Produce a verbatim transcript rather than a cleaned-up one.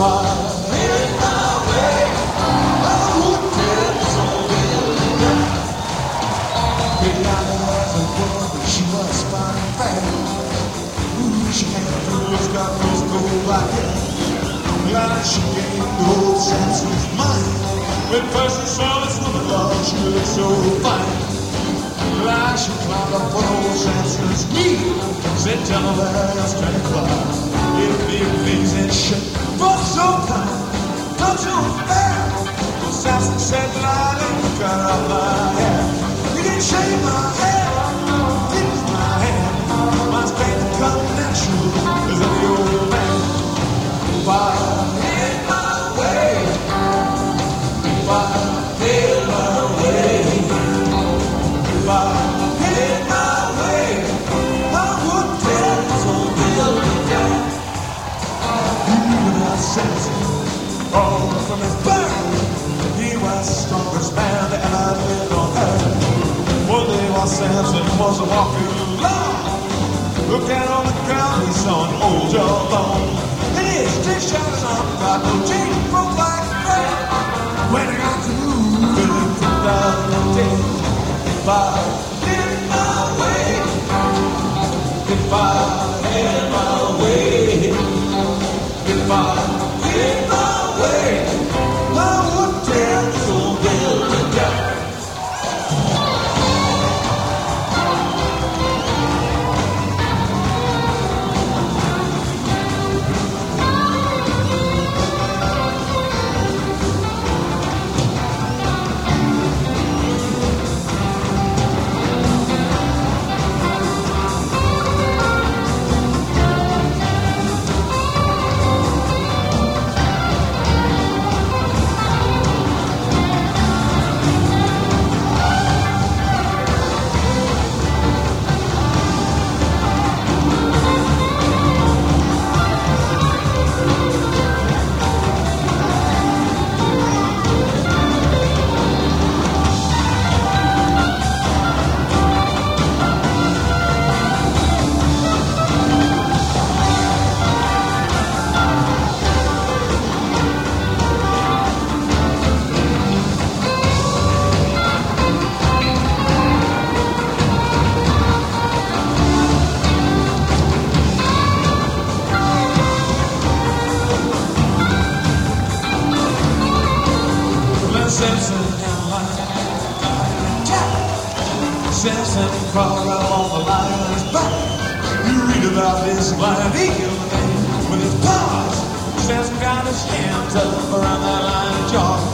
I had my way, I would get so well. Rihanna was a woman, she was fine and fair. Ooh, she had those, got those gold like hair. Glad she gained the whole sense of mind. When first I saw this woman, Lord, she looked so fine. Glad she climbed up on old Samson's knee. Said, tell me where else can I climb? If big things and shit for so kind, don't you fair? Well, Samson said, I didn't cut off my hair. You didn't shave my hair, didn't my hand. My strength come natural as of the old man. If I had my way, if I had my way, if I had my way, I would get so well again. Even as Samson, all from his birth, he was the strongest man that ever lived on earth. One day while Samson was walking along, looked down on the ground, he saw an old jawbone. And his dish shining on, got no teeth, broke like bread. When I got to move, it looked down and dead. If I had my way, if I had my way, if I had my way, I would dance so well to death. Samson Samson crawled right on the lion's back. You read about this blind eagle man with his paws. Samson got his hands up around that lion's jaw.